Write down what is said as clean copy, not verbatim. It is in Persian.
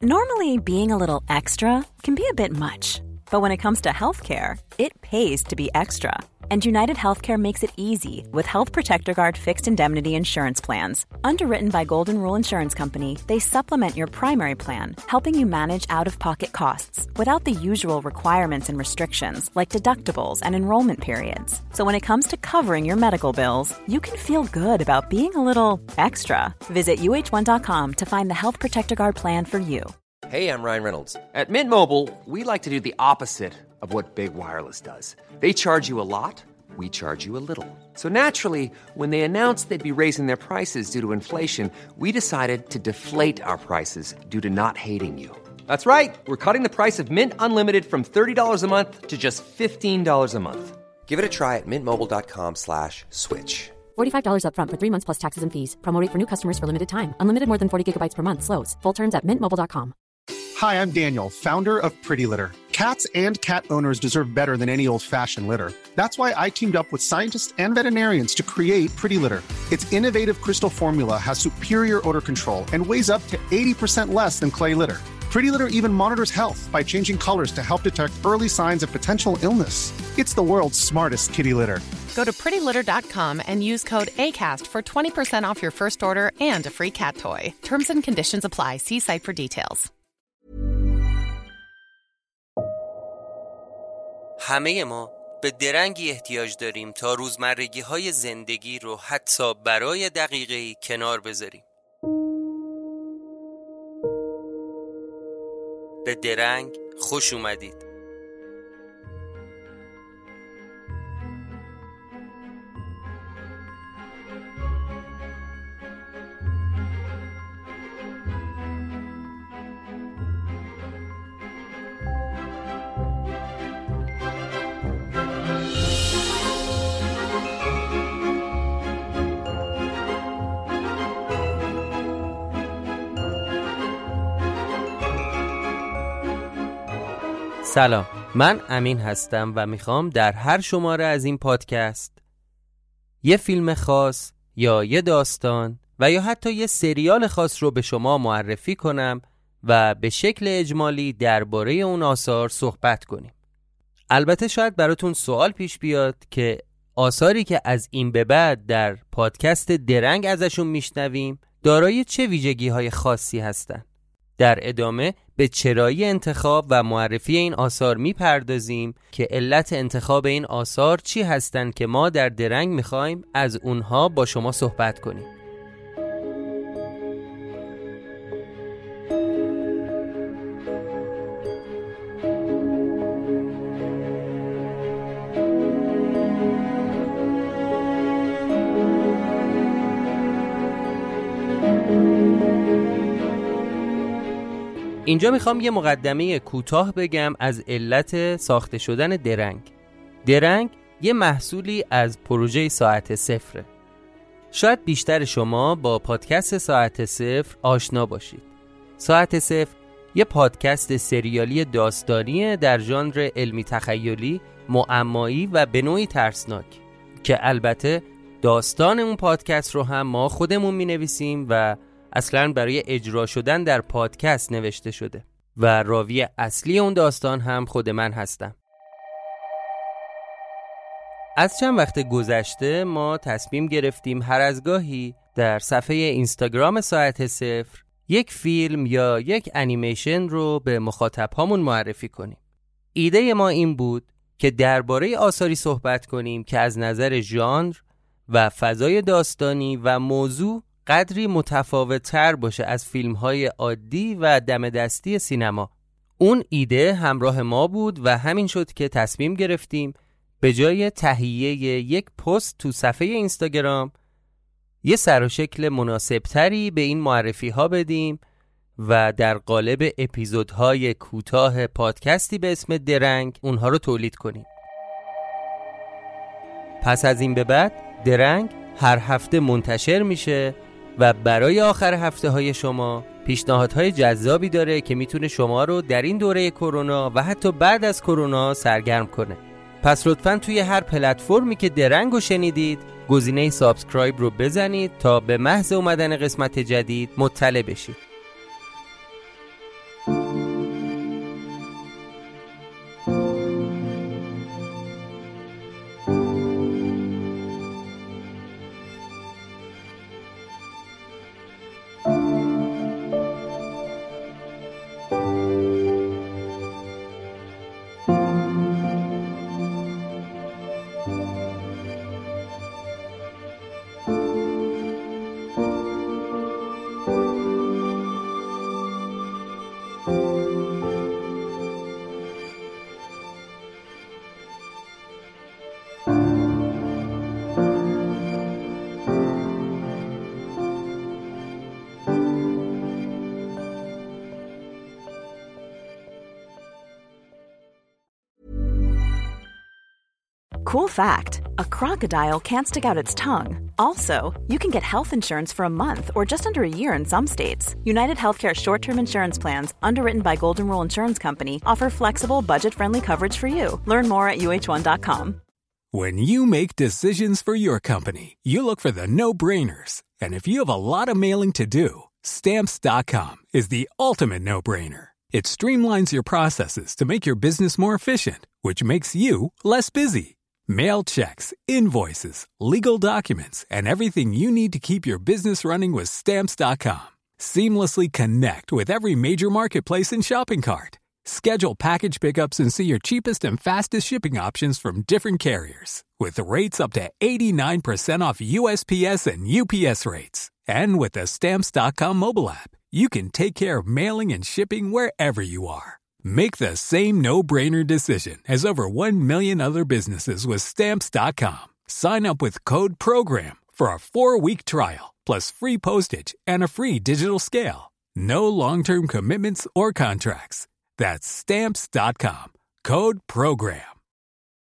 Normally, being a little extra can be a bit much. But when it comes to healthcare, it pays to be extra. And United Healthcare makes it easy with Health Protector Guard fixed indemnity insurance plans. Underwritten by Golden Rule Insurance Company, they supplement your primary plan, helping you manage out-of-pocket costs without the usual requirements and restrictions like deductibles and enrollment periods. So when it comes to covering your medical bills, you can feel good about being a little extra. Visit uh1.com to find the Health Protector Guard plan for you. Hey, I'm Ryan Reynolds. At Mint Mobile, we like to do the opposite of what Big Wireless does. They charge you a lot, we charge you a little. So naturally, when they announced they'd be raising their prices due to inflation, we decided to deflate our prices due to not hating you. That's right. We're cutting the price of Mint Unlimited from $30 a month to just $15 a month. Give it a try at mintmobile.com/switch. $45 up front for 3 months plus taxes and fees. Promo rate for new customers for limited time. Unlimited more than 40 gigabytes per month. Slows full terms at mintmobile.com. Hi, I'm Daniel, founder of Pretty Litter. Cats and cat owners deserve better than any old-fashioned litter. That's why I teamed up with scientists and veterinarians to create Pretty Litter. Its innovative crystal formula has superior odor control and weighs up to 80% less than clay litter. Pretty Litter even monitors health by changing colors to help detect early signs of potential illness. It's the world's smartest kitty litter. Go to prettylitter.com and use code ACAST for 20% off your first order and a free cat toy. Terms and conditions apply. See site for details. همه ما به درنگی احتیاج داریم تا روزمرگی‌های زندگی رو حتی برای دقیقه‌ای کنار بذاریم. به درنگ خوش اومدید. سلام، من امین هستم و میخوام در هر شماره از این پادکست یه فیلم خاص یا یه داستان و یا حتی یه سریال خاص رو به شما معرفی کنم و به شکل اجمالی درباره اون آثار صحبت کنیم. البته شاید براتون سوال پیش بیاد که آثاری که از این به بعد در پادکست درنگ ازشون میشنویم دارای چه ویژگی‌های خاصی هستن؟ در ادامه به چرایی انتخاب و معرفی این آثار میپردازیم که علت انتخاب این آثار چی هستن که ما در درنگ میخوایم از اونها با شما صحبت کنیم. اینجا میخوام یه مقدمه کوتاه بگم از علت ساخته شدن درنگ. درنگ یه محصولی از پروژه ساعت صفره. شاید بیشتر شما با پادکست ساعت صفر آشنا باشید. ساعت صفر یه پادکست سریالی داستانی در ژانر علمی تخیلی، معمایی و به نوعی ترسناک که البته داستان اون پادکست رو هم ما خودمون می‌نویسیم و اصلاً برای اجرا شدن در پادکست نوشته شده و راوی اصلی اون داستان هم خود من هستم. از چند وقت گذشته ما تصمیم گرفتیم هر از گاهی در صفحه اینستاگرام ساعت صفر یک فیلم یا یک انیمیشن رو به مخاطب‌هامون معرفی کنیم. ایده ما این بود که درباره آثاری صحبت کنیم که از نظر ژانر و فضای داستانی و موضوع قدری متفاوت‌تر باشه از فیلم‌های عادی و دم دستی سینما. اون ایده همراه ما بود و همین شد که تصمیم گرفتیم به جای تهیه یک پست تو صفحه اینستاگرام یه سر و شکل مناسبتری به این معرفی‌ها بدیم و در قالب اپیزودهای کوتاه پادکستی به اسم درنگ اونها رو تولید کنیم. پس از این به بعد درنگ هر هفته منتشر میشه و برای آخر هفته های شما پیشنهادهای جذابی داره که میتونه شما رو در این دوره کرونا و حتی بعد از کرونا سرگرم کنه. پس لطفاً توی هر پلتفرمی که درنگ رو شنیدید گزینه سابسکرایب رو بزنید تا به محض اومدن قسمت جدید مطلع بشید. Cool fact, a crocodile can't stick out its tongue. Also, you can get health insurance for a month or just under a year in some states. United Healthcare short-term insurance plans, underwritten by Golden Rule Insurance Company, offer flexible, budget-friendly coverage for you. Learn more at uh1.com. When you make decisions for your company, you look for the no-brainers. And if you have a lot of mailing to do, Stamps.com is the ultimate no-brainer. It streamlines your processes to make your business more efficient, which makes you less busy. Mail checks, invoices, legal documents, and everything you need to keep your business running with Stamps.com. Seamlessly connect with every major marketplace and shopping cart. Schedule package pickups and see your cheapest and fastest shipping options from different carriers, with rates up to 89% off USPS and UPS rates. And with the Stamps.com mobile app, you can take care of mailing and shipping wherever you are. Make the same no-brainer decision as over 1 million other businesses with Stamps.com. Sign up with code PROGRAM for a 4-week trial, plus free postage and a free digital scale. No long-term commitments or contracts. That's Stamps.com. Code PROGRAM.